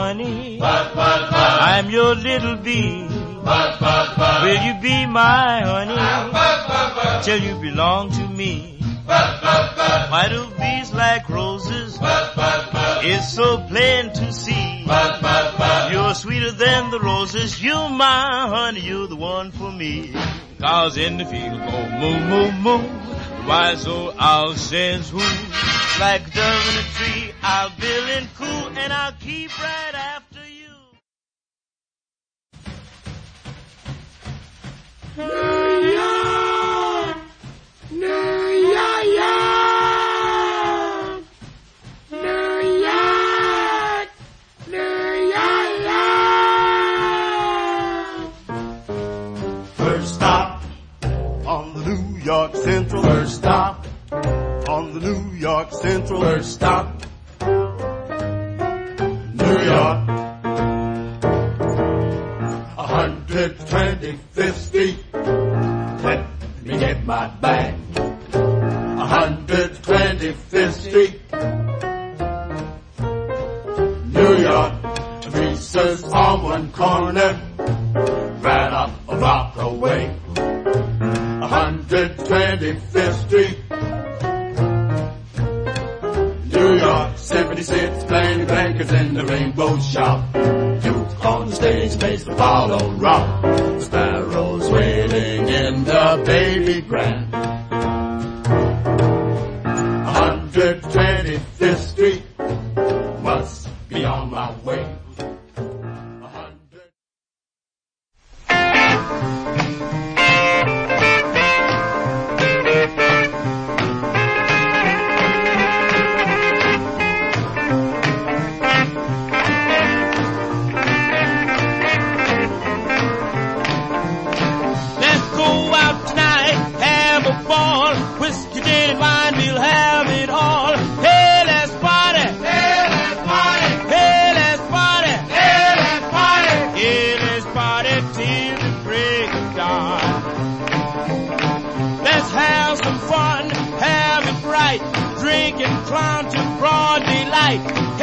honey. I'm your little bee. Will you be my honey till you belong to me? Why do bees like roses? It's so plain to see. You're sweeter than the roses. You're my honey, you're the one for me. Cows in the field go moo, moo, moo. The wise old owl says who? Like a dove in a tree, I'll build and cool, and I'll keep right after you. New York! New York! New York! New York! First stop on the New York Central. First stop on the New York Central. First stop, New York. 125th Street. Let me get my bag. 125th Street. New York. Lisa's on one corner, right up a block away. 125th Street. New York, 76, playing blankets in the Rainbow Shop. Duke on the stage plays the Apollo Rock. The sparrows waiting in the baby grand. 125th Street, must be on my way. Drinking clown to broad daylight.